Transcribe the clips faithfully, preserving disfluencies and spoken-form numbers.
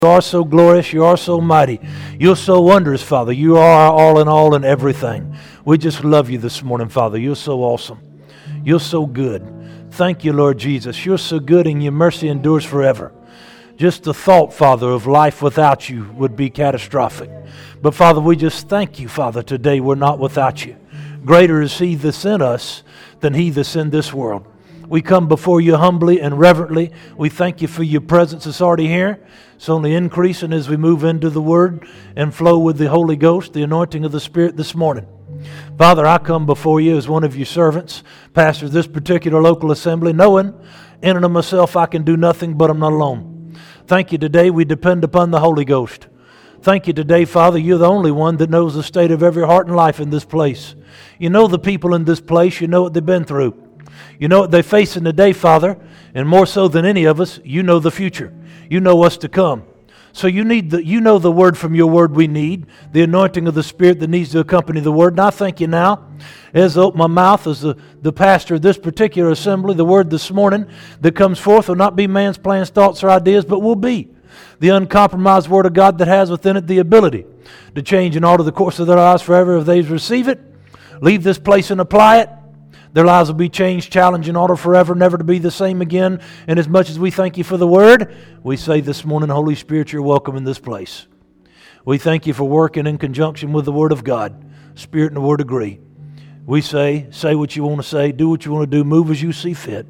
You are so glorious. You are so mighty. You're so wondrous, Father. You are our all in all and everything. We just love you this morning, Father. You're so awesome. You're so good. Thank you, Lord Jesus. You're so good and your mercy endures forever. Just the thought, Father, of life without you would be catastrophic. But, Father, we just thank you, Father, today we're not without you. Greater is he that's in us than he that's in this world. We come before you humbly and reverently. We thank you for your presence that's already here. It's only increasing as we move into the Word and flow with the Holy Ghost, the anointing of the Spirit this morning. Father, I come before you as one of your servants, pastor of this particular local assembly, knowing in and of myself I can do nothing, but I'm not alone. Thank you today we depend upon the Holy Ghost. Thank you today, Father, you're the only one that knows the state of every heart and life in this place. You know the people in this place, you know what they've been through. You know what they face in the day, Father, and more so than any of us, you know the future. You know what's to come. So you need the, you know the word from your word we need, the anointing of the Spirit that needs to accompany the word. And I thank you now, as I open my mouth as the, the pastor of this particular assembly, the word this morning that comes forth will not be man's plans, thoughts, or ideas, but will be the uncompromised word of God that has within it the ability to change and alter the course of their lives forever if they receive it, leave this place and apply it. Their lives will be changed, challenged, and altered forever, never to be the same again. And as much as we thank you for the Word, we say this morning, Holy Spirit, you're welcome in this place. We thank you for working in conjunction with the Word of God. Spirit and the Word agree. We say, say what you want to say, do what you want to do, move as you see fit.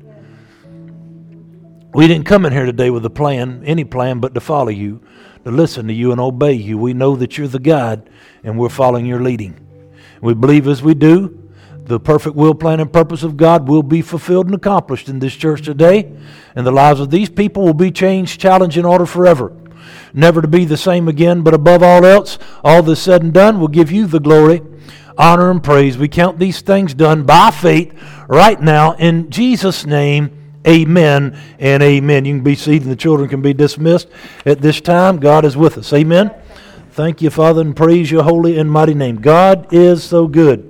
We didn't come in here today with a plan, any plan, but to follow you, to listen to you and obey you. We know that you're the guide, and we're following your leading. We believe as we do, the perfect will, plan, and purpose of God will be fulfilled and accomplished in this church today, and the lives of these people will be changed, challenged, and ordered forever, never to be the same again. But above all else, all that's said and done will give you the glory, honor, and praise. We count these things done by faith right now in Jesus' name. Amen and amen. You can be seated and the children can be dismissed at this time. God is with us. Amen. Thank you, Father, and praise your holy and mighty name. God is so good.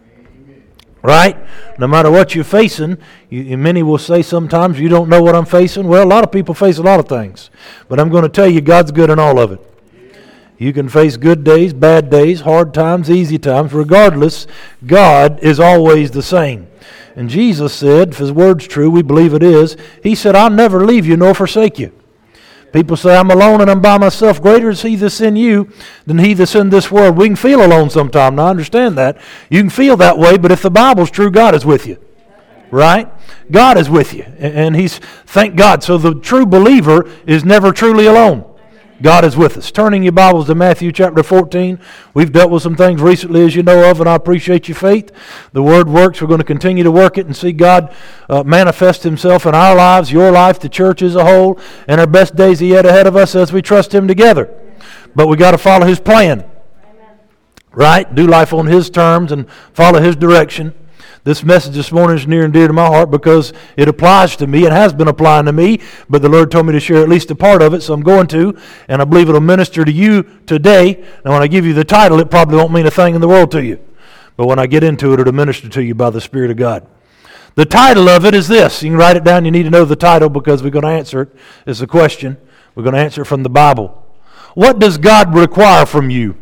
Right? No matter what you're facing, you, many will say sometimes, you don't know what I'm facing. Well, a lot of people face a lot of things. But I'm going to tell you, God's good in all of it. You can face good days, bad days, hard times, easy times. Regardless, God is always the same. And Jesus said, if His word's true, we believe it is, He said, I'll never leave you nor forsake you. People say, I'm alone and I'm by myself. Greater is He that's in you than he that's in this world. We can feel alone sometime. Now, I understand that. You can feel that way, but if the Bible's true, God is with you. Right? God is with you. And He's, thank God. So the true believer is never truly alone. God is with us. Turning your Bibles to Matthew chapter fourteen. We've dealt with some things recently, as you know of, and I appreciate your faith. The Word works. We're going to continue to work it and see God uh, manifest Himself in our lives, your life, the church as a whole, and our best days are yet ahead of us as we trust Him together. But we got to follow His plan. Right? Do life on His terms and follow His direction. This message this morning is near and dear to my heart because it applies to me. It has been applying to me, but the Lord told me to share at least a part of it, so I'm going to, and I believe it will minister to you today. Now, when I give you the title, it probably won't mean a thing in the world to you, but when I get into it, it'll minister to you by the Spirit of God. The title of it is this. You can write it down. You need to know the title because we're going to answer it. It's a question. We're going to answer it from the Bible. What does God require from you?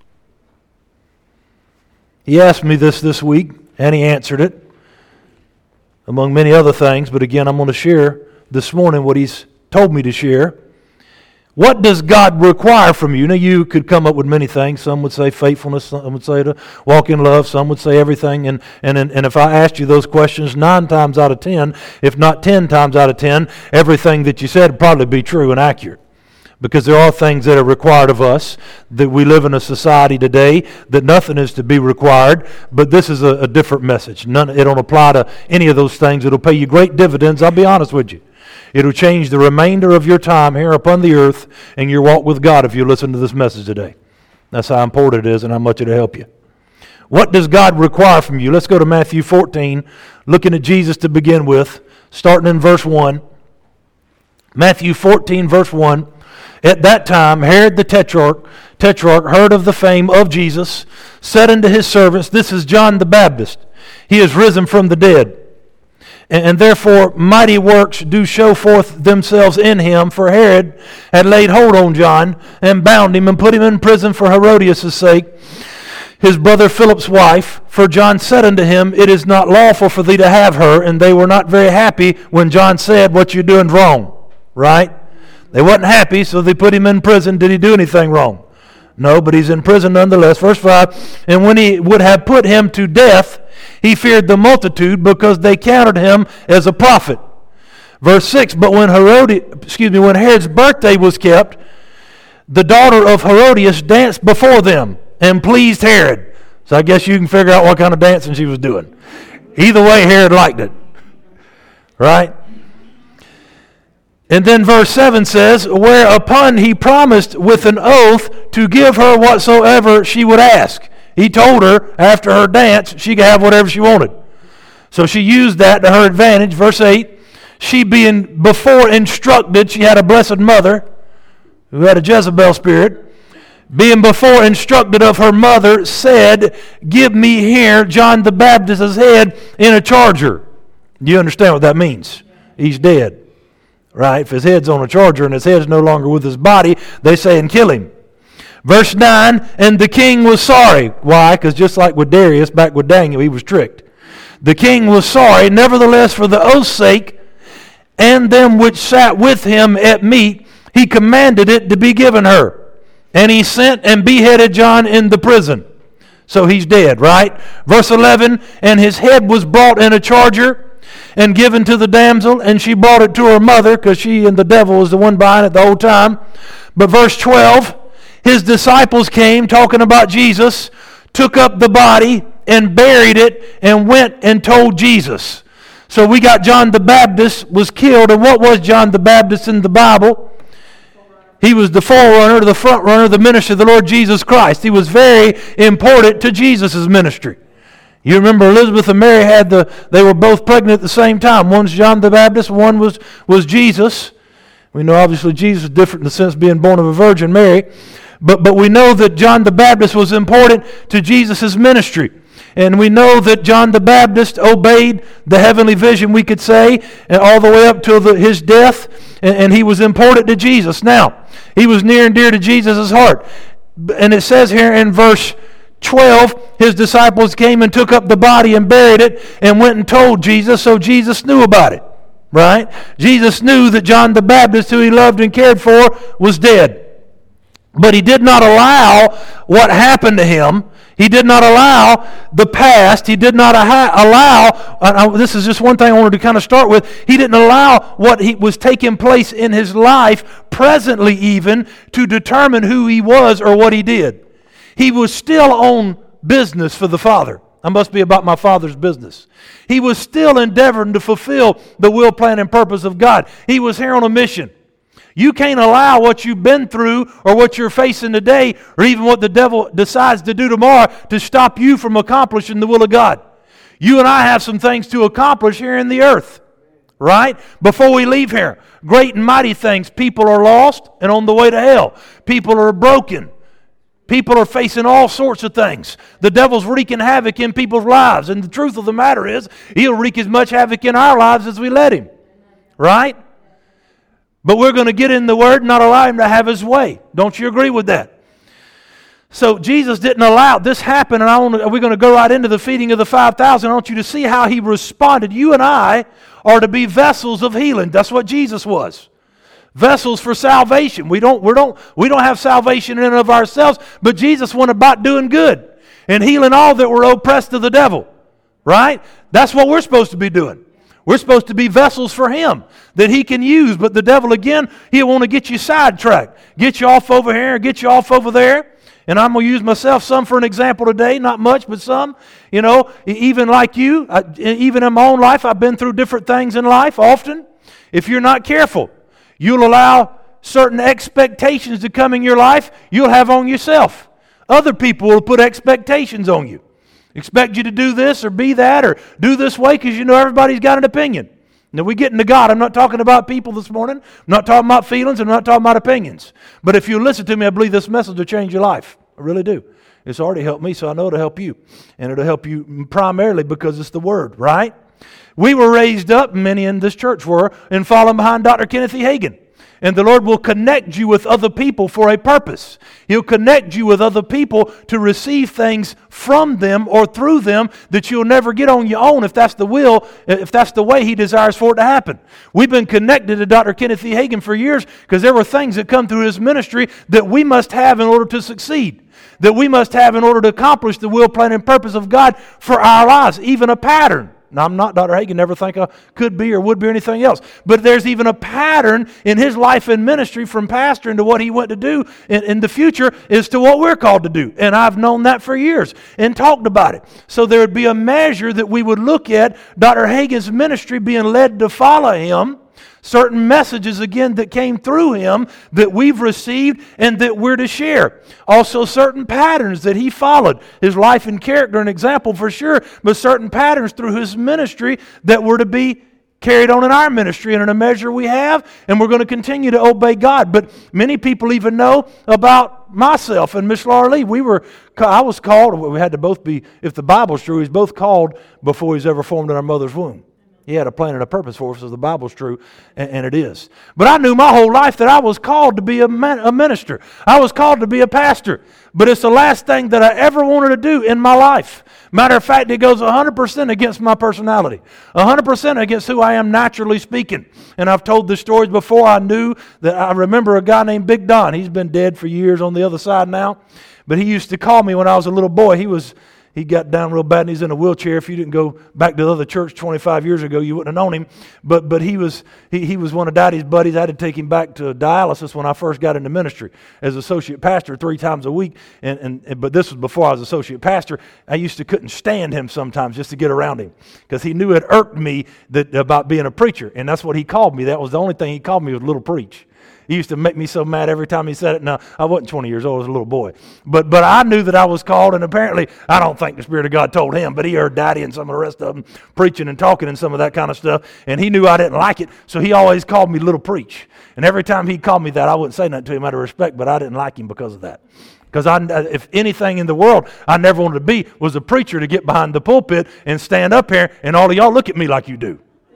He asked me this this week. And He answered it, among many other things. But again, I'm going to share this morning what He's told me to share. What does God require from you? Now, you could come up with many things. Some would say faithfulness. Some would say to walk in love. Some would say everything. And, and, and if I asked you those questions nine times out of ten, if not ten times out of ten, everything that you said would probably be true and accurate. Because there are things that are required of us, that we live in a society today that nothing is to be required, but this is a, a different message. None, it don't apply to any of those things. It'll pay you great dividends, I'll be honest with you. It'll change the remainder of your time here upon the earth and your walk with God if you listen to this message today. That's how important it is and how much it'll help you. What does God require from you? Let's go to Matthew fourteen, looking at Jesus to begin with, starting in verse one. Matthew fourteen, verse one. At that time, Herod the Tetrarch, Tetrarch heard of the fame of Jesus, said unto his servants, This is John the Baptist. He is risen from the dead. and, and therefore mighty works do show forth themselves in him. For Herod had laid hold on John, and bound him, and put him in prison for Herodias' sake, his brother Philip's wife. For John said unto him, It is not lawful for thee to have her. And they were not very happy when John said, What you're doing is wrong. Right? They wasn't happy, so they put him in prison. Did he do anything wrong? No, but he's in prison nonetheless. Verse five, And when he would have put him to death, he feared the multitude, because they counted him as a prophet. Verse six, But when Herod, excuse me, when Herod's birthday was kept, the daughter of Herodias danced before them, and pleased Herod. So I guess you can figure out what kind of dancing she was doing. Either way, Herod liked it. Right? And then verse seven says, Whereupon he promised with an oath to give her whatsoever she would ask. He told her after her dance she could have whatever she wanted. So she used that to her advantage. Verse eight, She being before instructed, she had a blessed mother who had a Jezebel spirit. Being before instructed of her mother, said, Give me here John the Baptist's head in a charger. Do you understand what that means? He's dead. Right? If his head's on a charger and his head's no longer with his body, they say, and kill him. Verse nine, And the king was sorry. Why? Because just like with Darius, back with Daniel, he was tricked. The king was sorry, nevertheless, for the oath's sake, and them which sat with him at meat, he commanded it to be given her. And he sent and beheaded John in the prison. So he's dead, right? Verse eleven, And his head was brought in a charger and given to the damsel, and she brought it to her mother, because she and the devil was the one behind it the whole time. But verse twelve, His disciples came, talking about Jesus, took up the body and buried it, and went and told Jesus. So we got John the Baptist was killed. And what was John the Baptist in the Bible? He was the forerunner, the front runner, the ministry of the Lord Jesus Christ. He was very important to Jesus' ministry. You remember Elizabeth and Mary had the, they were both pregnant at the same time. One's John the Baptist, one was, was Jesus. We know obviously Jesus is different in the sense of being born of a virgin, Mary. But, but we know that John the Baptist was important to Jesus' ministry. And we know that John the Baptist obeyed the heavenly vision, we could say, all the way up to the, his death, and, and he was important to Jesus. Now, he was near and dear to Jesus' heart. And it says here in verse twelve, his disciples came and took up the body and buried it and went and told Jesus, so Jesus knew about it, right? Jesus knew that John the Baptist, who he loved and cared for, was dead. But he did not allow what happened to him. He did not allow the past. He did not allow, uh, this is just one thing I wanted to kind of start with, he didn't allow what he was taking place in his life, presently even, to determine who he was or what he did. He was still on business for the Father. I must be about my Father's business. He was still endeavoring to fulfill the will, plan, and purpose of God. He was here on a mission. You can't allow what you've been through or what you're facing today or even what the devil decides to do tomorrow to stop you from accomplishing the will of God. You and I have some things to accomplish here in the earth, right? Before we leave here. Great and mighty things. People are lost and on the way to hell. People are broken. People are facing all sorts of things. The devil's wreaking havoc in people's lives. And the truth of the matter is, he'll wreak as much havoc in our lives as we let him, right? But we're going to get in the Word and not allow Him to have His way. Don't you agree with that? So Jesus didn't allow this happen, and I want to, we're going to go right into the feeding of the five thousand. I want you to see how He responded. You and I are to be vessels of healing. That's what Jesus was. Vessels for salvation. We don't, we don't, we don't have salvation in and of ourselves, but Jesus went about doing good and healing all that were oppressed of the devil. Right? That's what we're supposed to be doing. We're supposed to be vessels for Him that He can use. But the devil, again, he'll want to get you sidetracked. Get you off over here, get you off over there. And I'm going to use myself some for an example today. Not much, but some. You know, even like you, I, even in my own life, I've been through different things in life often. If you're not careful, you'll allow certain expectations to come in your life you'll have on yourself. Other people will put expectations on you. Expect you to do this or be that or do this way because you know everybody's got an opinion. Now we get into God. I'm not talking about people this morning. I'm not talking about feelings. I'm not talking about opinions. But if you listen to me, I believe this message will change your life. I really do. It's already helped me, so I know it'll help you. And it'll help you primarily because it's the Word, right? We were raised up, many in this church were, and following behind Doctor Kenneth E. Hagin. And the Lord will connect you with other people for a purpose. He'll connect you with other people to receive things from them or through them that you'll never get on your own if that's the will, if that's the way He desires for it to happen. We've been connected to Doctor Kenneth E. Hagin for years because there were things that come through his ministry that we must have in order to succeed, that we must have in order to accomplish the will, plan, and purpose of God for our lives, even a pattern. Now, I'm not Doctor Hagin, never think I could be or would be or anything else. But there's even a pattern in his life and ministry from pastoring to what he went to do in, in the future is to what we're called to do. And I've known that for years and talked about it. So there would be a measure that we would look at Doctor Hagin's ministry being led to follow him. Certain messages, again, that came through him that we've received and that we're to share. Also, certain patterns that he followed. His life and character, an example for sure, but certain patterns through his ministry that were to be carried on in our ministry and in a measure we have, and we're going to continue to obey God. But many people even know about myself and Miss Laura Lee. We were, I was called, we had to both be, if the Bible's true, he's both called before he's ever formed in our mother's womb. He had a plan and a purpose for us, as the Bible's true, and, and it is. But I knew my whole life that I was called to be a, man, a minister. I was called to be a pastor. But it's the last thing that I ever wanted to do in my life. Matter of fact, it goes one hundred percent against my personality. one hundred percent against who I am naturally speaking. And I've told the stories before. I knew that I remember a guy named Big Don. He's been dead for years on the other side now. But he used to call me when I was a little boy. He was... He got down real bad and he's in a wheelchair. If you didn't go back to the other church twenty-five years ago, you wouldn't have known him. But but he was he, he was one of Daddy's buddies. I had to take him back to dialysis when I first got into ministry as associate pastor three times a week. And, and, and but this was before I was associate pastor. I used to couldn't stand him sometimes just to get around him because he knew it irked me that about being a preacher. And that's what he called me. That was the only thing he called me was Little Preach. He used to make me so mad every time he said it. Now, I wasn't twenty years old, I was a little boy. But but I knew that I was called, and apparently, I don't think the Spirit of God told him, but he heard Daddy and some of the rest of them preaching and talking and some of that kind of stuff, and he knew I didn't like it, so he always called me Little Preach. And every time he called me that, I wouldn't say nothing to him out of respect, but I didn't like him because of that. Because I, if anything in the world I never wanted to be was a preacher to get behind the pulpit and stand up here, and all of y'all look at me like you do.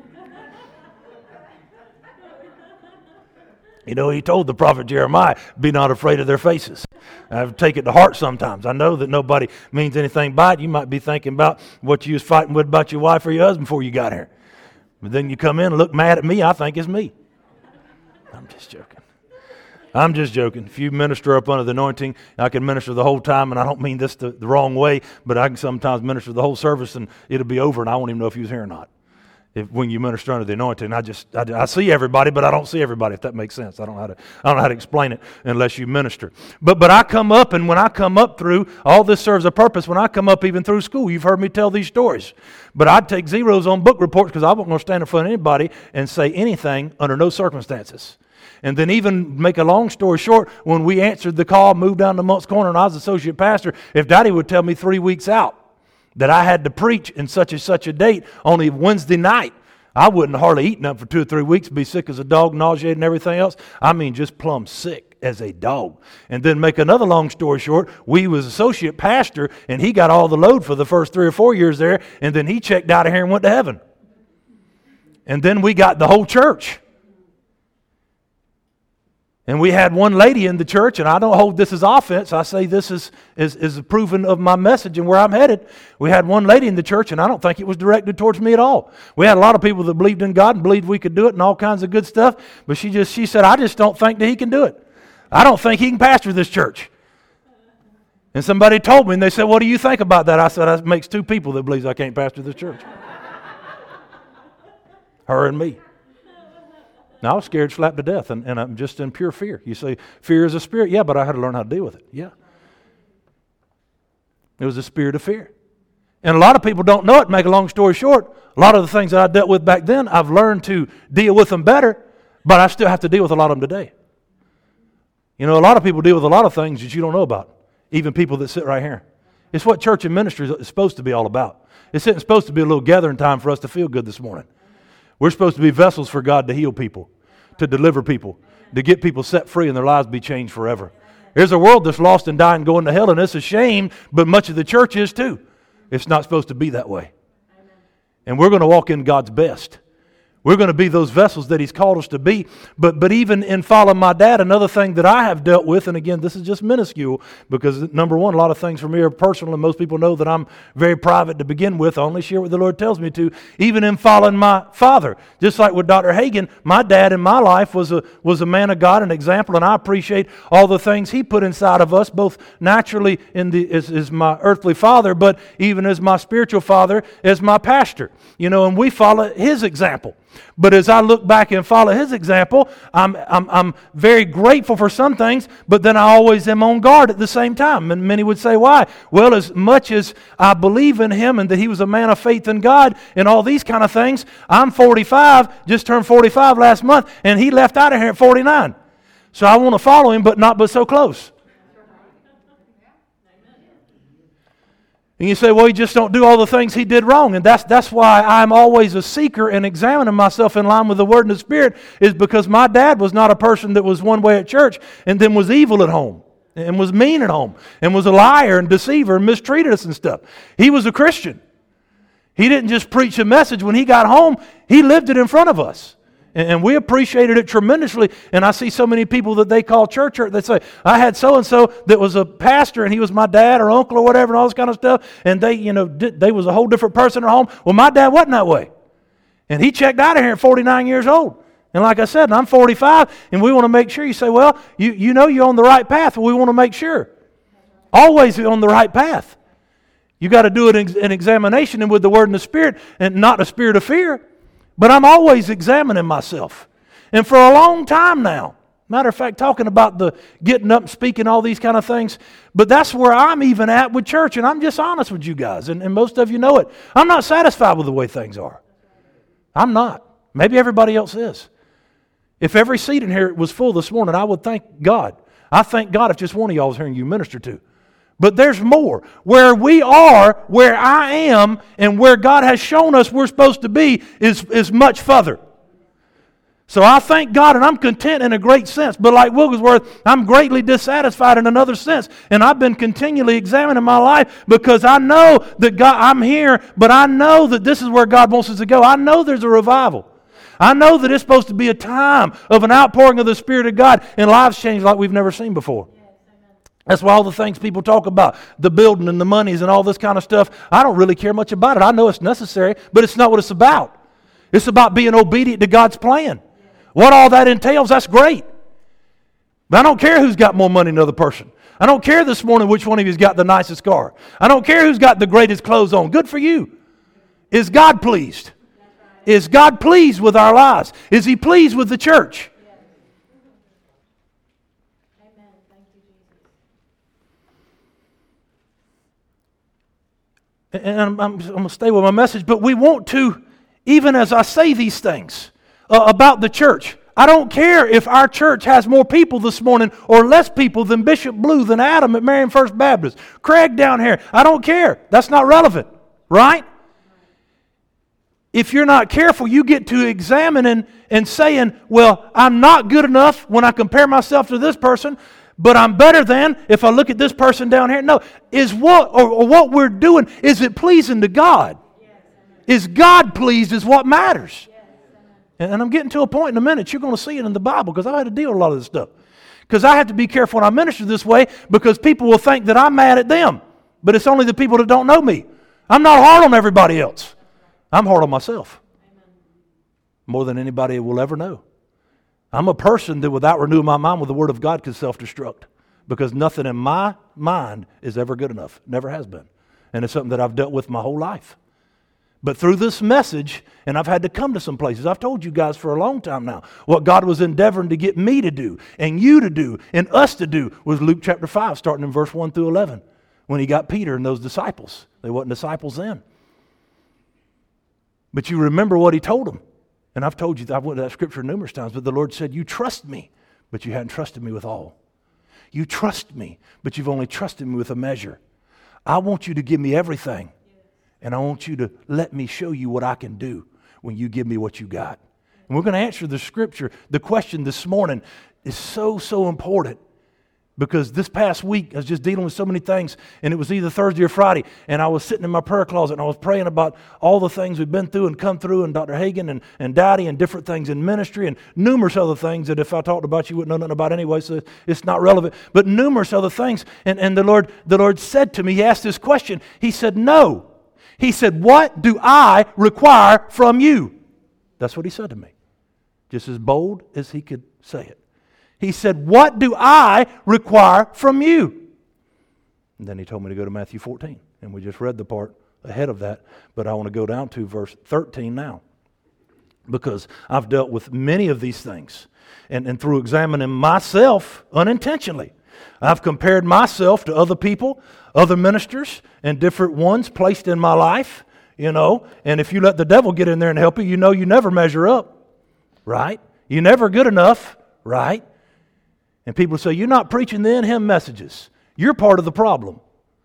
You know, he told the prophet Jeremiah, be not afraid of their faces. I take it to heart sometimes. I know that nobody means anything by it. You might be thinking about what you was fighting with about your wife or your husband before you got here. But then you come in and look mad at me, I think it's me. I'm just joking. I'm just joking. If you minister up under the anointing, I can minister the whole time, and I don't mean this the, the wrong way, but I can sometimes minister the whole service, and it'll be over, and I won't even know if you was here or not. If, when you minister under the anointing, I just I, I see everybody, but I don't see everybody. If that makes sense, I don't know how to I don't know how to explain it unless you minister. But but I come up, and when I come up through, all this serves a purpose. When I come up even through school, you've heard me tell these stories. But I'd take zeros on book reports because I wasn't going to stand in front of anybody and say anything under no circumstances. And then even make a long story short, when we answered the call, moved down to Moncks Corner, and I was associate pastor, if Daddy would tell me three weeks out that I had to preach in such and such a date on a Wednesday night, I wouldn't hardly eat nothing for two or three weeks, be sick as a dog, nauseated and everything else. I mean, just plumb sick as a dog. And then make another long story short, we was associate pastor, and he got all the load for the first three or four years there, and then he checked out of here and went to heaven. And then we got the whole church. And we had one lady in the church, and I don't hold this as offense. I say this is, is, is a proven of my message and where I'm headed. We had one lady in the church, and I don't think it was directed towards me at all. We had a lot of people that believed in God and believed we could do it and all kinds of good stuff. But she just she said, I just don't think that he can do it. I don't think he can pastor this church. And somebody told me, and they said, what do you think about that? I said, that makes two people that believes I can't pastor this church. Her and me. Now, I was scared slapped to death, and, and I'm just in pure fear. You say, fear is a spirit? Yeah, but I had to learn how to deal with it. Yeah. It was a spirit of fear. And a lot of people don't know it. Make a long story short, a lot of the things that I dealt with back then, I've learned to deal with them better, but I still have to deal with a lot of them today. You know, a lot of people deal with a lot of things that you don't know about, even people that sit right here. It's what church and ministry is supposed to be all about. It's supposed to be a little gathering time for us to feel good this morning. We're supposed to be vessels for God to heal people, to deliver people, to get people set free and their lives be changed forever. There's a world that's lost and dying going to hell, and it's a shame, but much of the church is too. It's not supposed to be that way. And we're going to walk in God's best. We're going to be those vessels that He's called us to be. But but even in following my dad, another thing that I have dealt with, and again, this is just minuscule, because number one, a lot of things for me are personal, and most people know that I'm very private to begin with. I only share what the Lord tells me to. Even in following my father, just like with Doctor Hagin, my dad in my life was a was a man of God, an example, and I appreciate all the things he put inside of us, both naturally in the as, as my earthly father, but even as my spiritual father, as my pastor. You know, and we follow his example. But as I look back and follow his example, I'm, I'm, I'm very grateful for some things, but then I always am on guard at the same time. And many would say, why? Well, as much as I believe in him and that he was a man of faith in God and all these kind of things, I'm forty-five, just turned forty-five last month, and he left out of here at forty-nine. So I want to follow him, but not but so close. And you say, well, you just don't do all the things he did wrong. And that's that's why I'm always a seeker and examining myself in line with the Word and the Spirit, is because my dad was not a person that was one way at church and then was evil at home and was mean at home and was a liar and deceiver and mistreated us and stuff. He was a Christian. He didn't just preach a message. When he got home, he lived it in front of us. And we appreciated it tremendously. And I see so many people that they call church hurt. They say, I had so-and-so that was a pastor and he was my dad or uncle or whatever and all this kind of stuff. And they, you know, did, they was a whole different person at home. Well, my dad wasn't that way. And he checked out of here at forty-nine years old. And like I said, I'm forty-five, and we want to make sure. You say, well, you, you know you're on the right path. Well, we want to make sure. Always on the right path. You got to do it in an examination and with the Word and the Spirit, and not the spirit of fear. But I'm always examining myself. And for a long time now, matter of fact, talking about the getting up and speaking, all these kind of things, but that's where I'm even at with church, and I'm just honest with you guys, and, and most of you know it. I'm not satisfied with the way things are. I'm not. Maybe everybody else is. If every seat in here was full this morning, I would thank God. I thank God if just one of y'all was hearing you minister to. But there's more. Where we are, where I am, and where God has shown us we're supposed to be is, is much further. So I thank God, and I'm content in a great sense. But like Wigglesworth, I'm greatly dissatisfied in another sense. And I've been continually examining my life because I know that God, I'm here, but I know that this is where God wants us to go. I know there's a revival. I know that it's supposed to be a time of an outpouring of the Spirit of God and lives changed like we've never seen before. That's why all the things people talk about, the building and the monies and all this kind of stuff, I don't really care much about it. I know it's necessary, but it's not what it's about. It's about being obedient to God's plan. What all that entails, that's great. But I don't care who's got more money than another person. I don't care this morning which one of you's got the nicest car. I don't care who's got the greatest clothes on. Good for you. Is God pleased? Is God pleased with our lives? Is He pleased with the church? And I'm, I'm, I'm going to stay with my message, but we want to, even as I say these things uh, about the church, I don't care if our church has more people this morning or less people than Bishop Blue, than Adam at Marion First Baptist, Craig down here. I don't care. That's not relevant, right? If you're not careful, you get to examining and saying, well, I'm not good enough when I compare myself to this person, but I'm better than if I look at this person down here. No, is what or, or what we're doing, is it pleasing to God? Yes. Is God pleased is what matters. Yes. And, and I'm getting to a point in a minute, you're going to see it in the Bible, because I had to deal with a lot of this stuff. Because I have to be careful when I minister this way, because people will think that I'm mad at them. But it's only the people that don't know me. I'm not hard on everybody else. I'm hard on myself. Amen. More than anybody will ever know. I'm a person that without renewing my mind with the Word of God can self-destruct, because nothing in my mind is ever good enough. Never has been. And it's something that I've dealt with my whole life. But through this message, and I've had to come to some places, I've told you guys for a long time now, what God was endeavoring to get me to do, and you to do, and us to do, was Luke chapter five, starting in verse one through eleven, when He got Peter and those disciples. They weren't disciples then. But you remember what He told them. And I've told you, I've went to that scripture numerous times, but the Lord said, you trust me, but you hadn't trusted me with all. You trust me, but you've only trusted me with a measure. I want you to give me everything, and I want you to let me show you what I can do when you give me what you got. And we're going to answer the scripture. The question this morning is so, so important. Because this past week, I was just dealing with so many things, and it was either Thursday or Friday, and I was sitting in my prayer closet, and I was praying about all the things we've been through and come through, and Doctor Hagin and, and Daddy and different things in ministry, and numerous other things that if I talked about, you wouldn't know nothing about anyway, so it's not relevant, but numerous other things. And, and the Lord, the Lord said to me, He asked this question, He said, no. He said, what do I require from you? That's what He said to me. Just as bold as He could say it. He said, what do I require from you? And then He told me to go to Matthew fourteen. And we just read the part ahead of that. But I want to go down to verse thirteen now. Because I've dealt with many of these things. And, and through examining myself unintentionally, I've compared myself to other people, other ministers, and different ones placed in my life. You know, and if you let the devil get in there and help you, you know you never measure up. Right? You're never good enough. Right? And people say, you're not preaching the in Him messages. You're part of the problem.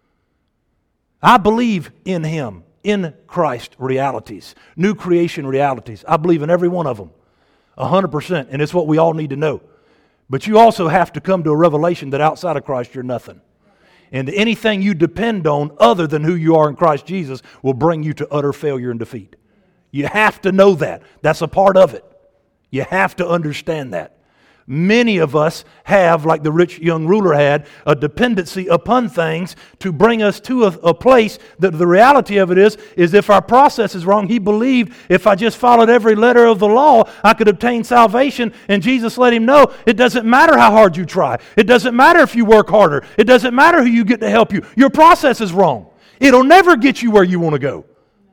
I believe in Him, in Christ realities, new creation realities. I believe in every one of them, one hundred percent, and it's what we all need to know. But you also have to come to a revelation that outside of Christ you're nothing. And anything you depend on other than who you are in Christ Jesus will bring you to utter failure and defeat. You have to know that. That's a part of it. You have to understand that. Many of us have, like the rich young ruler had, a dependency upon things to bring us to a, a place that the reality of it is, is if our process is wrong, he believed if I just followed every letter of the law, I could obtain salvation. And Jesus let him know, it doesn't matter how hard you try. It doesn't matter if you work harder. It doesn't matter who you get to help you. Your process is wrong. It'll never get you where you want to go.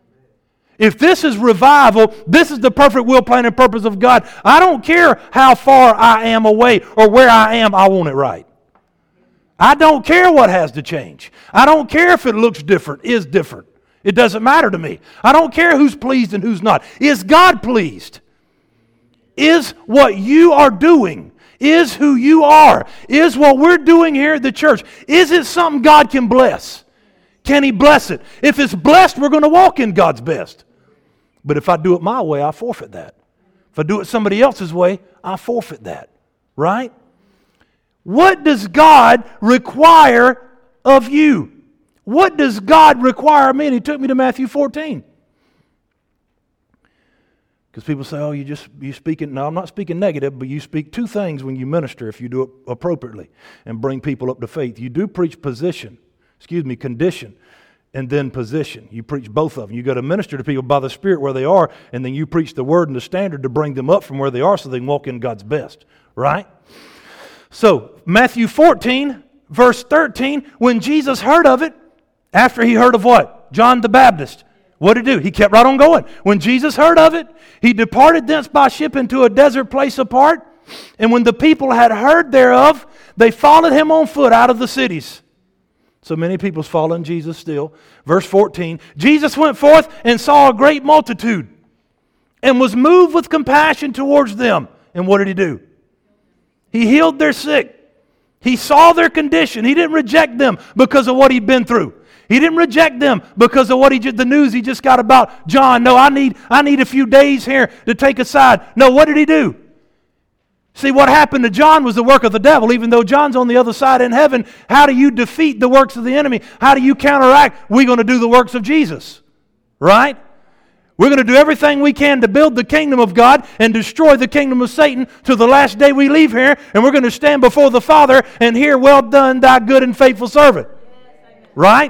If this is revival, this is the perfect will, plan, and purpose of God. I don't care how far I am away or where I am, I want it right. I don't care what has to change. I don't care if it looks different, is different. It doesn't matter to me. I don't care who's pleased and who's not. Is God pleased? Is what you are doing, is who you are, is what we're doing here at the church, is it something God can bless? Can He bless it? If it's blessed, we're going to walk in God's best. But if I do it my way, I forfeit that. If I do it somebody else's way, I forfeit that. Right? What does God require of you? What does God require of me? And He took me to Matthew fourteen. Because people say, oh, you just, you speaking, no, I'm not speaking negative, but you speak two things when you minister if you do it appropriately and bring people up to faith. You do preach position, excuse me, condition, and then position. You preach both of them. You got to minister to people by the Spirit where they are, and then you preach the Word and the standard to bring them up from where they are so they can walk in God's best. Right? So, Matthew fourteen, verse thirteen, when Jesus heard of it, after He heard of what? John the Baptist. What did He do? He kept right on going. When Jesus heard of it, He departed thence by ship into a desert place apart, and when the people had heard thereof, they followed Him on foot out of the cities. So many people's following Jesus still. Verse fourteen, Jesus went forth and saw a great multitude and was moved with compassion towards them. And what did He do? He healed their sick. He saw their condition. He didn't reject them because of what he'd been through. He didn't reject them because of what he just, the news he just got about John. No, I need, I need a few days here to take aside. No, what did He do? See, what happened to John was the work of the devil. Even though John's on the other side in heaven, how do you defeat the works of the enemy? How do you counteract? We're going to do the works of Jesus. Right? We're going to do everything we can to build the kingdom of God and destroy the kingdom of Satan till the last day we leave here. And we're going to stand before the Father and hear, well done, thy good and faithful servant. Right?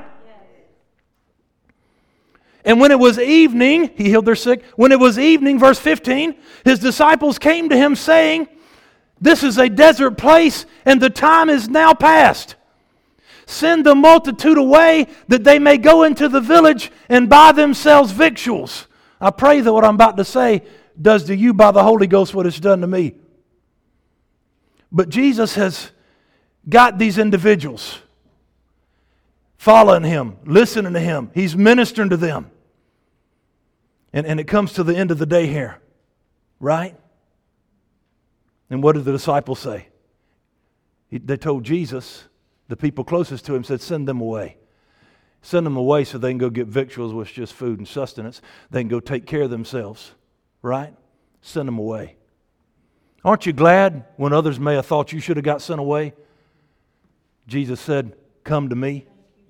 And when it was evening, He healed their sick. When it was evening, verse fifteen, His disciples came to Him saying, this is a desert place, and the time is now past. Send the multitude away, that they may go into the village and buy themselves victuals. I pray that what I'm about to say does to you by the Holy Ghost what it's done to me. But Jesus has got these individuals following Him, listening to Him. He's ministering to them. And, and it comes to the end of the day here, right? And what did the disciples say? He, they told Jesus, the people closest to Him, said, send them away. Send them away so they can go get victuals, which is just food and sustenance. They can go take care of themselves, right? Send them away. Aren't you glad when others may have thought you should have got sent away? Jesus said, come to me.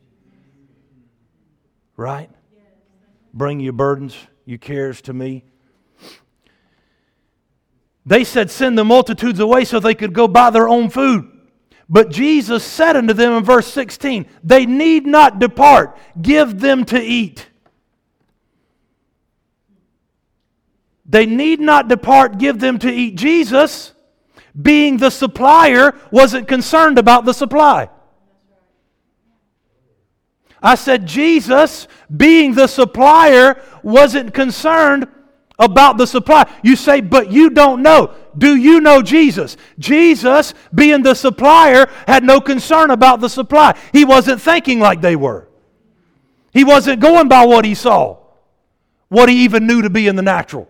Right? Bring your burdens, your cares to me. They said, send the multitudes away so they could go buy their own food. But Jesus said unto them in verse sixteen, they need not depart. Give them to eat. They need not depart. Give them to eat. Jesus, being the supplier, wasn't concerned about the supply. I said Jesus, being the supplier, wasn't concerned about the supply. You say, but you don't know. Do you know Jesus? Jesus, being the supplier, had no concern about the supply. He wasn't thinking like they were. He wasn't going by what he saw, what he even knew to be in the natural.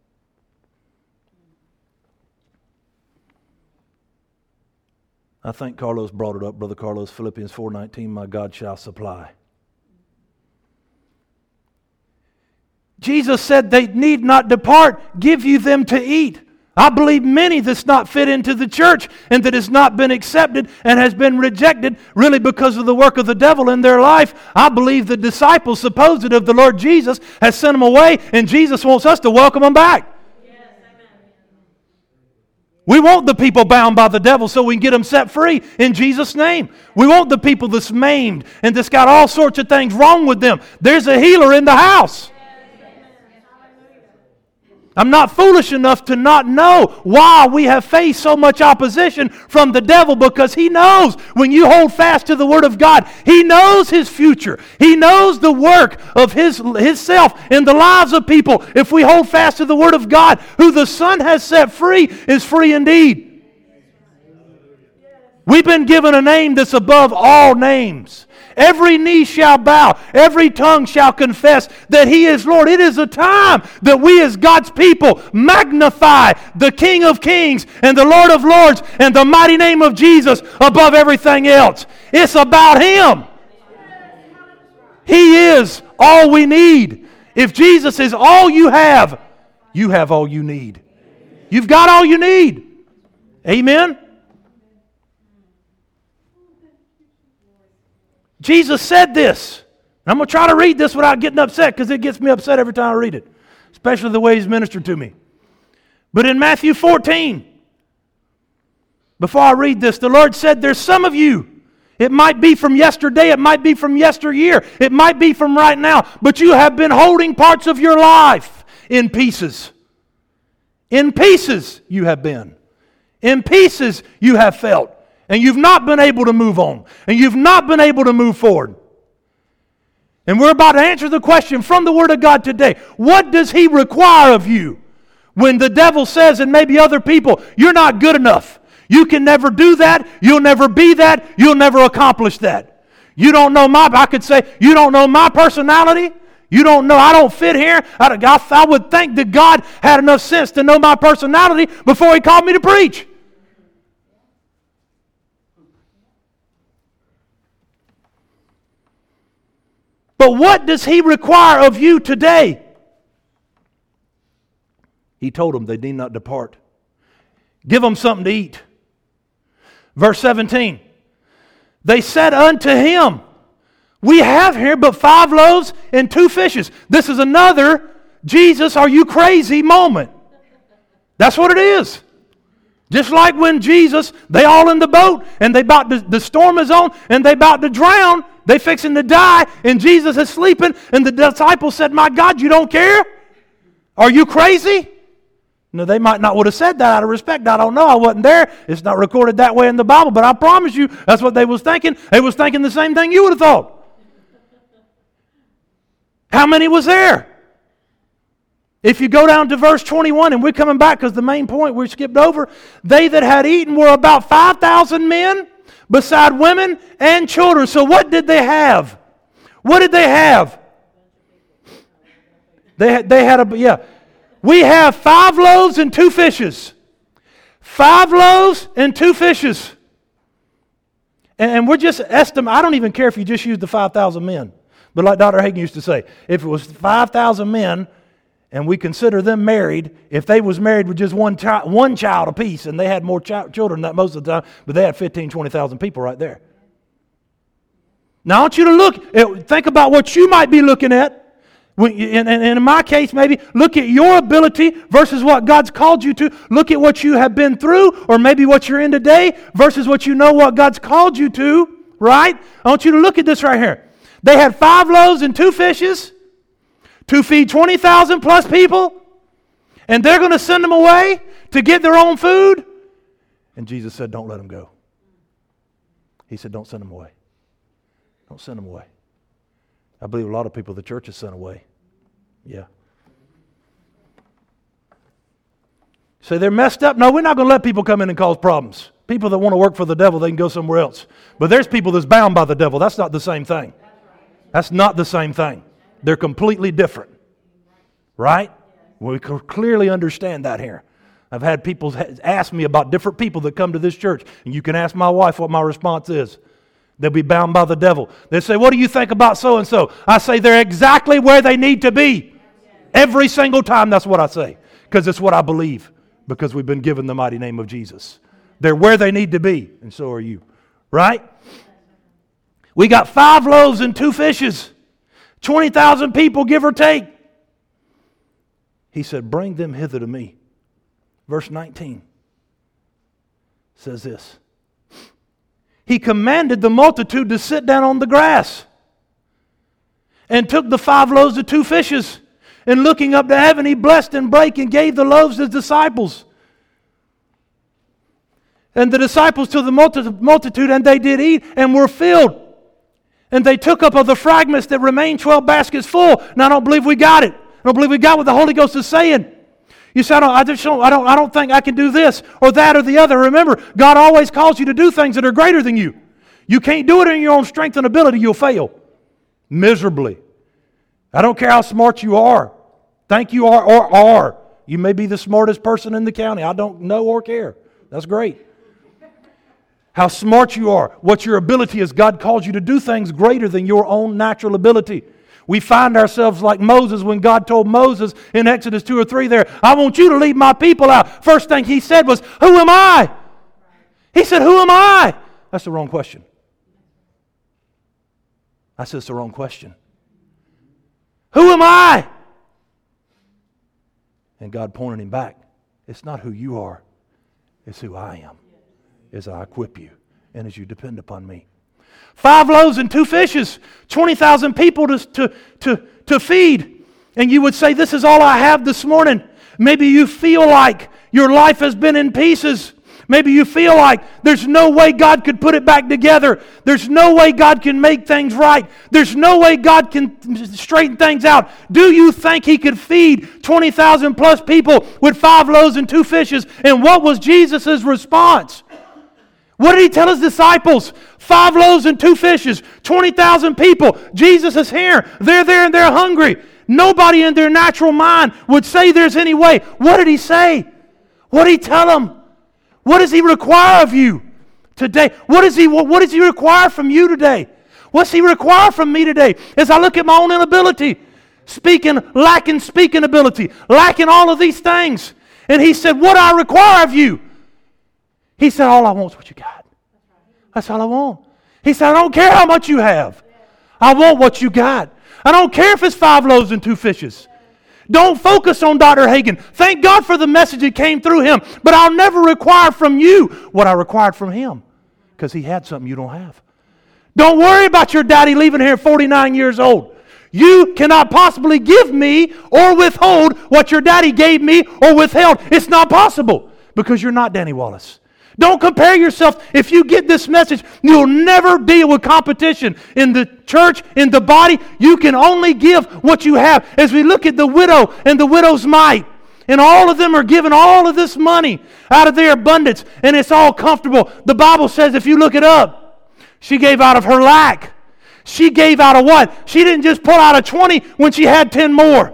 I think Carlos brought it up, Brother Carlos, Philippians four nineteen, my God shall supply. Jesus said they need not depart, give you them to eat. I believe many that's not fit into the church and that has not been accepted and has been rejected really because of the work of the devil in their life. I believe the disciples supposed of the Lord Jesus has sent them away, and Jesus wants us to welcome them back. We want the people bound by the devil so we can get them set free in Jesus' name. We want the people that's maimed and that's got all sorts of things wrong with them. There's a healer in the house. I'm not foolish enough to not know why we have faced so much opposition from the devil, because he knows when you hold fast to the Word of God, he knows his future. He knows the work of his, his self in the lives of people. If we hold fast to the Word of God, who the Son has set free is free indeed. We've been given a name that's above all names. Every knee shall bow, every tongue shall confess that He is Lord. It is a time that we as God's people magnify the King of Kings and the Lord of Lords and the mighty name of Jesus above everything else. It's about Him. He is all we need. If Jesus is all you have, you have all you need. You've got all you need. Amen? Jesus said this. I'm going to try to read this without getting upset, because it gets me upset every time I read it, especially the way He's ministered to me. But in Matthew fourteen, before I read this, the Lord said, there's some of you, it might be from yesterday, it might be from yesteryear, it might be from right now, but you have been holding parts of your life in pieces. In pieces you have been. In pieces you have felt. And you've not been able to move on. And you've not been able to move forward. And we're about to answer the question from the Word of God today. What does He require of you? When the devil says, and maybe other people, you're not good enough. You can never do that. You'll never be that. You'll never accomplish that. You don't know my, I could say, you don't know my personality. You don't know, I don't fit here. I, I, I would think that God had enough sense to know my personality before He called me to preach. But what does He require of you today? He told them they need not depart. Give them something to eat. Verse seventeen. They said unto Him, we have here but five loaves and two fishes. This is another Jesus, are you crazy moment. That's what it is. Just like when Jesus, they all in the boat and they about to, the storm is on and they about to drown. They fixing to die, and Jesus is sleeping, and the disciples said, my God, you don't care? Are you crazy? No, they might not would have said that out of respect. I don't know. I wasn't there. It's not recorded that way in the Bible, but I promise you, that's what they was thinking. They was thinking the same thing you would have thought. How many was there? If you go down to verse twenty-one, and we're coming back because the main point we skipped over, they that had eaten were about five thousand men, beside women and children. So what did they have? What did they have? They had, they had a, yeah. We have five loaves and two fishes. Five loaves and two fishes. And, and we're just estimating, I don't even care if you just use the five thousand men. But like Doctor Hagin used to say, if it was five thousand men, and we consider them married, if they was married with just one child, one child apiece, and they had more ch- children than that most of the time, but they had fifteen, twenty thousand people right there. Now I want you to look, at, think about what you might be looking at. And in my case, maybe look at your ability versus what God's called you to. Look at what you have been through, or maybe what you're in today versus what you know what God's called you to, right? I want you to look at this right here. They had five loaves and two fishes to feed twenty thousand plus people, and they're going to send them away to get their own food. And Jesus said, don't let them go. He said, don't send them away. Don't send them away. I believe a lot of people the church has sent away. Yeah. So they're messed up. No, we're not going to let people come in and cause problems. People that want to work for the devil, they can go somewhere else. But there's people that's bound by the devil. That's not the same thing. That's not the same thing. They're completely different. Right? We can clearly understand that here. I've had people ask me about different people that come to this church. And you can ask my wife what my response is. They'll be bound by the devil. They say, what do you think about so-and-so? I say, they're exactly where they need to be. Every single time, that's what I say. Because it's what I believe. Because we've been given the mighty name of Jesus. They're where they need to be. And so are you. Right? We got five loaves and two fishes. twenty thousand people, give or take. He said, bring them hither to me. Verse nineteen says this. He commanded the multitude to sit down on the grass, and took the five loaves and two fishes, and looking up to heaven, he blessed and brake and gave the loaves to his disciples. And the disciples to the multitude, and they did eat and were filled. And they took up of the fragments that remained twelve baskets full. Now I don't believe we got it. I don't believe we got what the Holy Ghost is saying. You say, I don't, I just don't, I don't, I don't think I can do this or that or the other. Remember, God always calls you to do things that are greater than you. You can't do it in your own strength and ability. You'll fail miserably. I don't care how smart you are. Think you are or are. You may be the smartest person in the county. I don't know or care. That's great. How smart you are, what your ability is. God calls you to do things greater than your own natural ability. We find ourselves like Moses when God told Moses in Exodus two or three there, I want you to lead my people out. First thing he said was, who am I? He said, who am I? That's the wrong question. I said, it's the wrong question. Who am I? And God pointed him back. It's not who you are. It's who I am. As I equip you and as you depend upon me. Five loaves and two fishes, twenty thousand people to, to, to, to feed. And you would say, this is all I have this morning. Maybe you feel like your life has been in pieces. Maybe you feel like there's no way God could put it back together. There's no way God can make things right. There's no way God can straighten things out. Do you think He could feed twenty thousand plus people with five loaves and two fishes? And what was Jesus' response? What did He tell His disciples? Five loaves and two fishes, twenty thousand people. Jesus is here. They're there and they're hungry. Nobody in their natural mind would say there's any way. What did He say? What did He tell them? What does He require of you today? What does He, what does He require from you today? What's He require from me today? As I look at my own inability, speaking, lacking speaking ability, lacking all of these things. And He said, what I require of you? He said, all I want is what you got. That's all I want. He said, I don't care how much you have. I want what you got. I don't care if it's five loaves and two fishes. Don't focus on Doctor Hagin. Thank God for the message that came through him. But I'll never require from you what I required from him. Because he had something you don't have. Don't worry about your daddy leaving here at forty-nine years old. You cannot possibly give me or withhold what your daddy gave me or withheld. It's not possible. Because you're not Danny Wallace. Don't compare yourself. If you get this message, you'll never deal with competition in the church, in the body. You can only give what you have. As we look at the widow and the widow's mite, and all of them are given all of this money out of their abundance, and it's all comfortable. The Bible says, if you look it up, she gave out of her lack. She gave out of what? She didn't just pull out a twenty when she had ten more.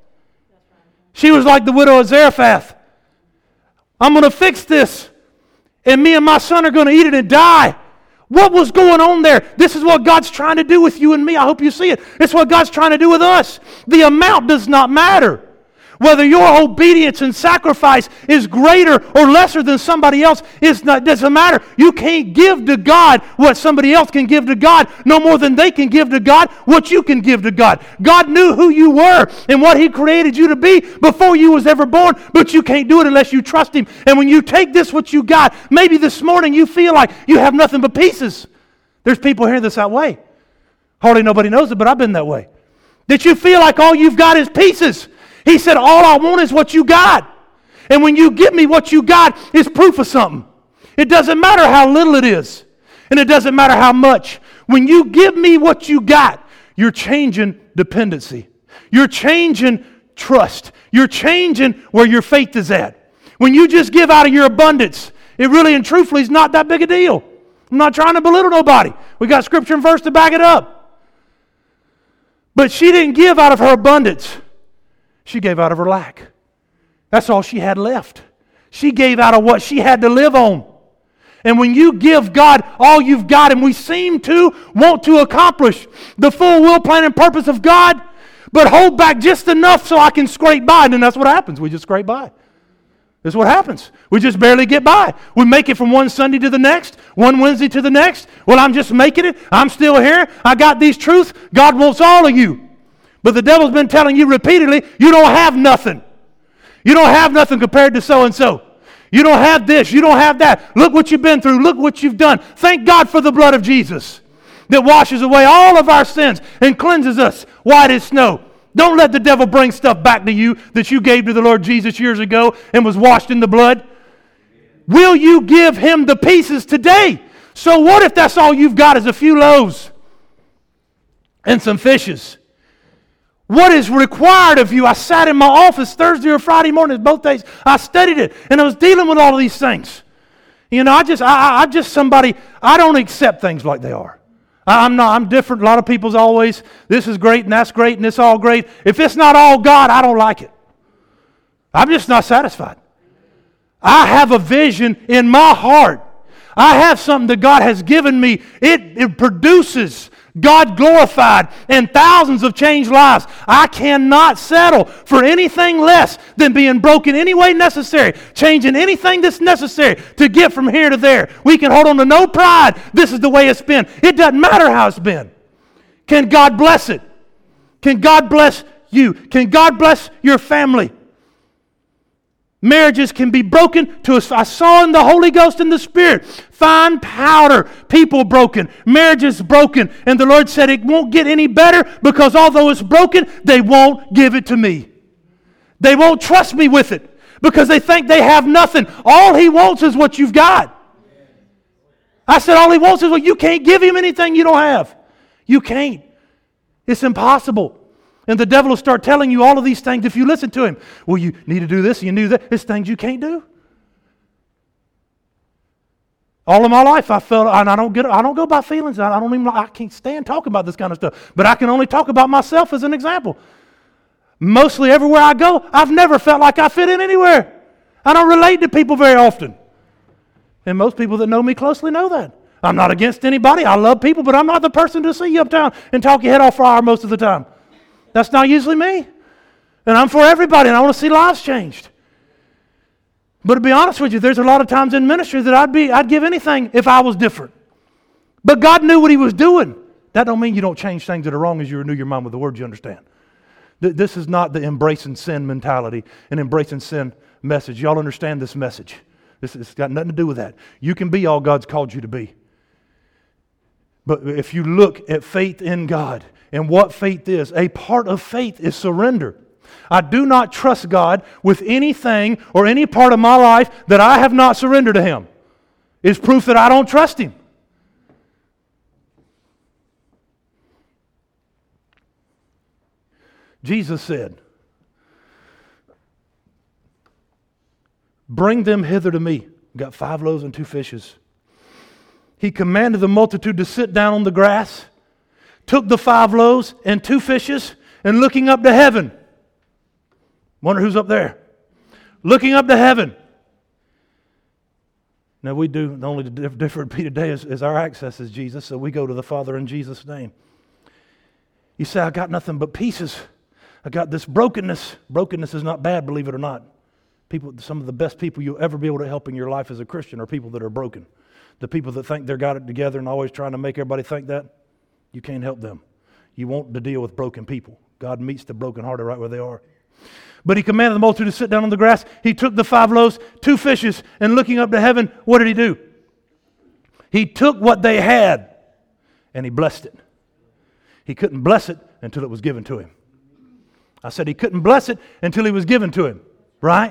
She was like the widow of Zarephath. I'm going to fix this. And me and my son are going to eat it and die. What was going on there? This is what God's trying to do with you and me. I hope you see it. It's what God's trying to do with us. The amount does not matter. Whether your obedience and sacrifice is greater or lesser than somebody else, it doesn't matter. You can't give to God what somebody else can give to God, no more than they can give to God what you can give to God. God knew who you were and what He created you to be before you was ever born, but you can't do it unless you trust Him. And when you take this, what you got, maybe this morning you feel like you have nothing but pieces. There's people hearing this that way. Hardly nobody knows it, but I've been that way. That you feel like all you've got is pieces. He said, all I want is what you got. And when you give me what you got, it's proof of something. It doesn't matter how little it is. And it doesn't matter how much. When you give me what you got, you're changing dependency. You're changing trust. You're changing where your faith is at. When you just give out of your abundance, it really and truthfully is not that big a deal. I'm not trying to belittle nobody. We got scripture and verse to back it up. But she didn't give out of her abundance. She gave out of her lack. That's all she had left. She gave out of what she had to live on. And when you give God all you've got, and we seem to want to accomplish the full will, plan, and purpose of God, but hold back just enough so I can scrape by, and then that's what happens. We just scrape by. This is what happens. We just barely get by. We make it from one Sunday to the next, one Wednesday to the next. Well, I'm just making it. I'm still here. I got these truths. God wants all of you. But the devil's been telling you repeatedly, you don't have nothing. You don't have nothing compared to so-and-so. You don't have this. You don't have that. Look what you've been through. Look what you've done. Thank God for the blood of Jesus that washes away all of our sins and cleanses us white as snow. Don't let the devil bring stuff back to you that you gave to the Lord Jesus years ago and was washed in the blood. Will you give Him the pieces today? So what if that's all you've got is a few loaves and some fishes? What is required of you? I sat in my office Thursday or Friday morning, both days. I studied it, and I was dealing with all of these things. You know, I just, I, I'm just somebody, I don't accept things like they are. I, I'm not, I'm different. A lot of people's always, this is great, and that's great, and it's all great. If it's not all God, I don't like it. I'm just not satisfied. I have a vision in my heart. I have something that God has given me. It, it produces God glorified and thousands of changed lives. I cannot settle for anything less than being broken any way necessary, changing anything that's necessary to get from here to there. We can hold on to no pride. This is the way it's been. It doesn't matter how it's been. Can God bless it? Can God bless you? Can God bless your family? Marriages can be broken to us. I saw in the Holy Ghost and the Spirit, fine powder, people broken, marriages broken. And the Lord said it won't get any better because although it's broken, they won't give it to me. They won't trust me with it because they think they have nothing. All He wants is what you've got. I said all He wants is what you can't give Him anything you don't have. You can't. It's impossible. And the devil will start telling you all of these things if you listen to him. Well, you need to do this, and you do that. It's things you can't do. All of my life, I felt, and I don't get, I don't go by feelings. I don't even, I can't stand talking about this kind of stuff. But I can only talk about myself as an example. Mostly everywhere I go, I've never felt like I fit in anywhere. I don't relate to people very often. And most people that know me closely know that. I'm not against anybody. I love people, but I'm not the person to see you uptown and talk your head off for an hour most of the time. That's not usually me. And I'm for everybody, and I want to see lives changed. But to be honest with you, there's a lot of times in ministry that I'd be, I'd give anything if I was different. But God knew what He was doing. That don't mean you don't change things that are wrong as you renew your mind with the Word, you understand. This is not the embracing sin mentality and embracing sin message. Y'all understand this message. This has got nothing to do with that. You can be all God's called you to be. But if you look at faith in God, and what faith is, a part of faith is surrender. I do not trust God with anything or any part of my life that I have not surrendered to Him. It's proof that I don't trust Him. Jesus said, "Bring them hither to me." Got five loaves and two fishes. He commanded the multitude to sit down on the grass, took the five loaves and two fishes, and looking up to heaven. Wonder who's up there. Looking up to heaven. Now we do, the only different today is, is our access is Jesus, so we go to the Father in Jesus' name. You say, I got nothing but pieces. I got this brokenness. Brokenness is not bad, believe it or not. People, some of the best people you'll ever be able to help in your life as a Christian are people that are broken. The people that think they've got it together and always trying to make everybody think that, you can't help them. You want to deal with broken people. God meets the brokenhearted right where they are. But he commanded the multitude to sit down on the grass. He took the five loaves, two fishes, and looking up to heaven, what did he do? He took what they had and he blessed it. He couldn't bless it until it was given to him. I said he couldn't bless it until it was given to him, right?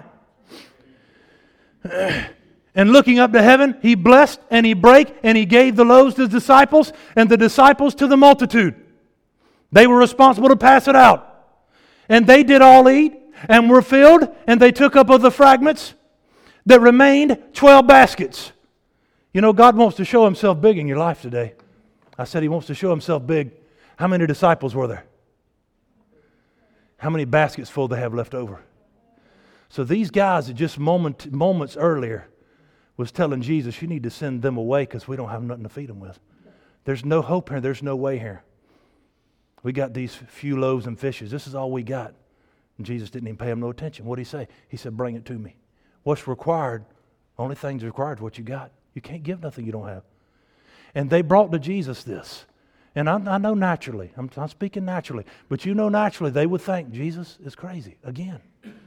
And looking up to heaven, he blessed and he brake and he gave the loaves to his disciples and the disciples to the multitude. They were responsible to pass it out. And they did all eat and were filled, and they took up of the fragments that remained twelve baskets. You know, God wants to show himself big in your life today. I said he wants to show himself big. How many disciples were there? How many baskets full they have left over? So these guys that just moment, moments earlier was telling Jesus, you need to send them away because we don't have nothing to feed them with. There's no hope here. There's no way here. We got these few loaves and fishes. This is all we got. And Jesus didn't even pay them no attention. What did he say? He said, bring it to me. What's required? Only things required is what you got. You can't give nothing you don't have. And they brought to Jesus this. And I, I know naturally, I'm, I'm speaking naturally, but you know naturally they would think Jesus is crazy again.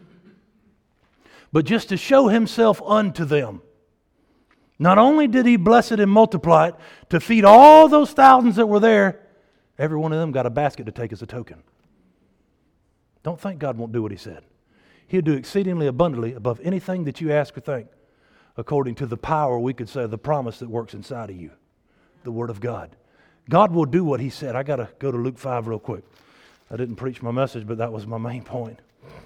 But just to show himself unto them, not only did he bless it and multiply it to feed all those thousands that were there, every one of them got a basket to take as a token. Don't think God won't do what he said. He'll do exceedingly abundantly above anything that you ask or think, according to the power, we could say, the promise that works inside of you, the Word of God. God will do what he said. I got to go to Luke five real quick. I didn't preach my message, but that was my main point.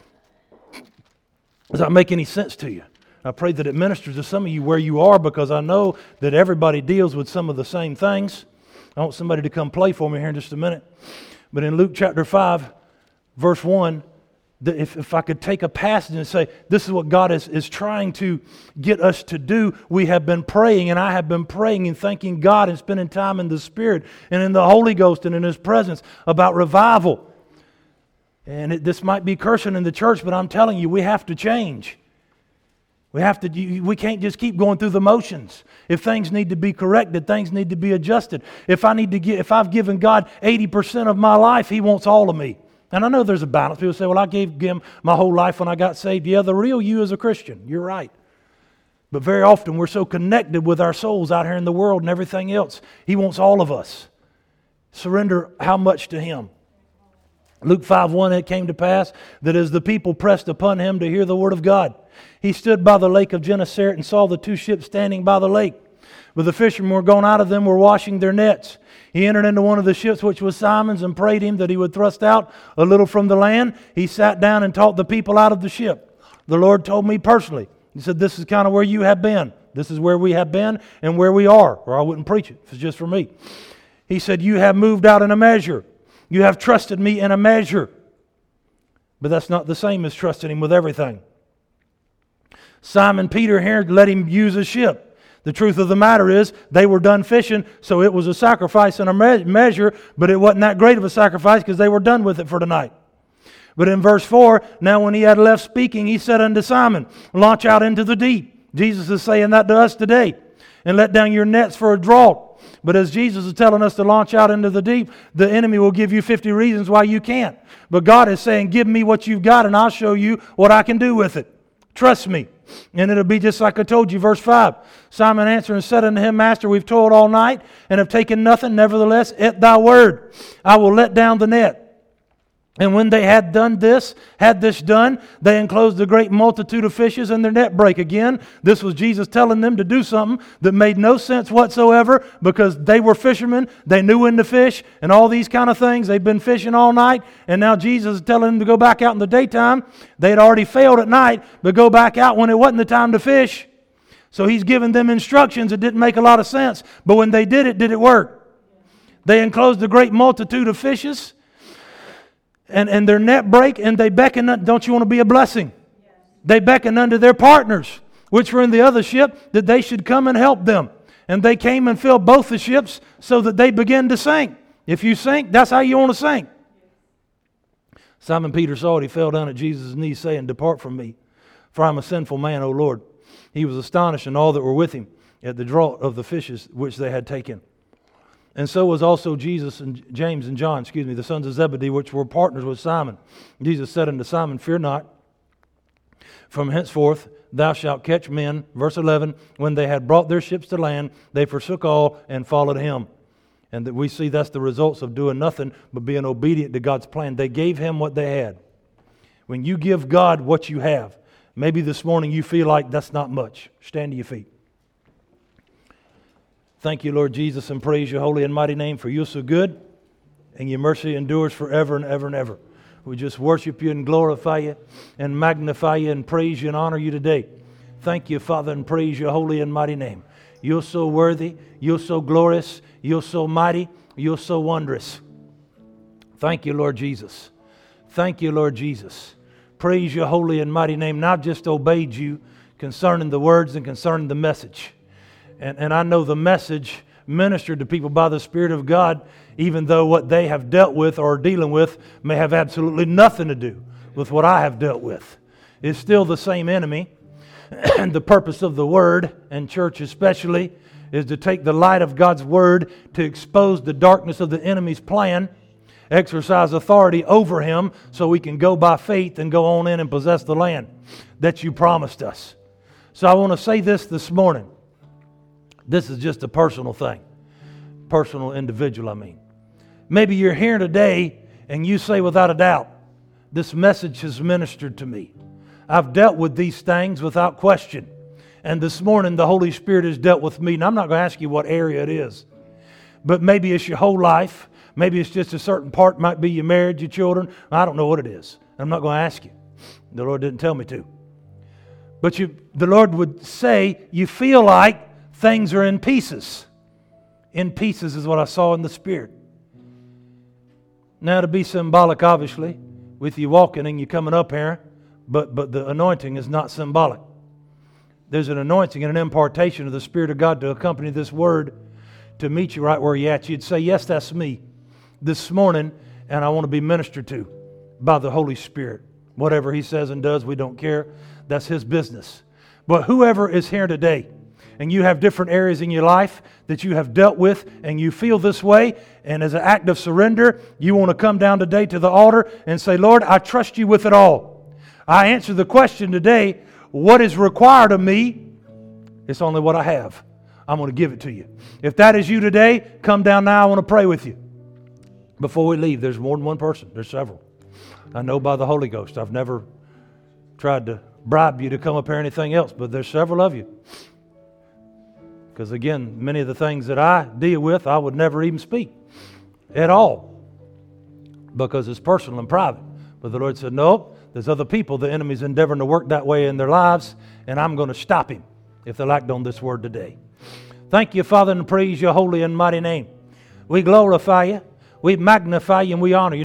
Does that make any sense to you? I pray that it ministers to some of you where you are, because I know that everybody deals with some of the same things. I want somebody to come play for me here in just a minute. But in Luke chapter five, verse one, if, if I could take a passage and say, this is what God is, is trying to get us to do. We have been praying, and I have been praying and thanking God and spending time in the Spirit and in the Holy Ghost and in His presence about revival. And it, this might be cursing in the church, but I'm telling you, we have to change. We have to. We can't just keep going through the motions. If things need to be corrected, things need to be adjusted. If I need to get, if I've given God eighty percent of my life, He wants all of me. And I know there's a balance. People say, well, I gave Him my whole life when I got saved. Yeah, the real you is a Christian. You're right. But very often we're so connected with our souls out here in the world and everything else. He wants all of us. Surrender how much to Him? Luke five one, it came to pass that as the people pressed upon Him to hear the word of God, He stood by the lake of Gennesaret and saw the two ships standing by the lake. But the fishermen were gone out of them, were washing their nets. He entered into one of the ships, which was Simon's, and prayed him that he would thrust out a little from the land. He sat down and taught the people out of the ship. The Lord told me personally, He said, this is kind of where you have been. This is where we have been and where we are, or I wouldn't preach it if it's just for me. He said, you have moved out in a measure. You have trusted me in a measure. But that's not the same as trusting Him with everything. Simon Peter here let him use a ship. The truth of the matter is, they were done fishing, so it was a sacrifice in a me- measure, but it wasn't that great of a sacrifice because they were done with it for tonight. But in verse four, now when He had left speaking, He said unto Simon, launch out into the deep. Jesus is saying that to us today. And let down your nets for a draught. But as Jesus is telling us to launch out into the deep, the enemy will give you fifty reasons why you can't. But God is saying, give me what you've got and I'll show you what I can do with it. Trust me. And it'll be just like I told you, verse five. Simon answered and said unto Him, Master, we've toiled all night and have taken nothing. Nevertheless, at Thy word, I will let down the net. And when they had done this, had this done, they enclosed a great multitude of fishes, and their net brake again. This was Jesus telling them to do something that made no sense whatsoever, because they were fishermen, they knew when to fish, and all these kind of things. They've been fishing all night, and now Jesus is telling them to go back out in the daytime. They had already failed at night, but go back out when it wasn't the time to fish. So He's giving them instructions that didn't make a lot of sense, but when they did it, did it work? They enclosed a great multitude of fishes, And, and their net break, and they beckon. Don't you want to be a blessing? Yes. They beckon unto their partners, which were in the other ship, that they should come and help them. And they came and filled both the ships, so that they began to sink. If you sink, that's how you want to sink. Simon Peter saw it. He fell down at Jesus' knees, saying, Depart from me, for I am a sinful man, O Lord. He was astonished, and all that were with him, at the draught of the fishes which they had taken. And so was also Jesus and James and John, excuse me, the sons of Zebedee, which were partners with Simon. Jesus said unto Simon, Fear not, from henceforth thou shalt catch men. Verse eleven, when they had brought their ships to land, they forsook all and followed him. And that we see that's the results of doing nothing but being obedient to God's plan. They gave him what they had. When you give God what you have, maybe this morning you feel like that's not much. Stand to your feet. Thank you, Lord Jesus, and praise your holy and mighty name, for you're so good, and your mercy endures forever and ever and ever. We just worship you and glorify you and magnify you and praise you and honor you today. Thank you, Father, and praise your holy and mighty name. You're so worthy. You're so glorious. You're so mighty. You're so wondrous. Thank you, Lord Jesus. Thank you, Lord Jesus. Praise your holy and mighty name. Now I've just obeyed you concerning the words and concerning the message. And, and I know the message ministered to people by the Spirit of God, even though what they have dealt with or are dealing with may have absolutely nothing to do with what I have dealt with. It's still the same enemy. And the purpose of the Word, and church especially, is to take the light of God's Word to expose the darkness of the enemy's plan, exercise authority over him so we can go by faith and go on in and possess the land that you promised us. So I want to say this this morning. This is just a personal thing. Personal, individual, I mean. Maybe you're here today and you say without a doubt, this message has ministered to me. I've dealt with these things without question. And this morning the Holy Spirit has dealt with me. And I'm not going to ask you what area it is. But maybe it's your whole life. Maybe it's just a certain part. Might be your marriage, your children. I don't know what it is. I'm not going to ask you. The Lord didn't tell me to. But you, the Lord would say, you feel like things are in pieces. In pieces is what I saw in the Spirit. Now to be symbolic, obviously, with you walking and you coming up here, but, but the anointing is not symbolic. There's an anointing and an impartation of the Spirit of God to accompany this word to meet you right where you're at. You'd say, yes, that's me this morning, and I want to be ministered to by the Holy Spirit. Whatever He says and does, we don't care. That's His business. But whoever is here today, and you have different areas in your life that you have dealt with, and you feel this way, and as an act of surrender, you want to come down today to the altar and say, Lord, I trust you with it all. I answer the question today, what is required of me? It's only what I have. I'm going to give it to you. If that is you today, come down now. I want to pray with you. Before we leave, there's more than one person. There's several. I know by the Holy Ghost. I've never tried to bribe you to come up here or anything else, but there's several of you. Because again, many of the things that I deal with, I would never even speak at all because it's personal and private. But the Lord said, nope, there's other people the enemy's endeavoring to work that way in their lives, and I'm going to stop him if they'll act on this word today. Thank you, Father, and praise your holy and mighty name. We glorify you, we magnify you, and we honor you.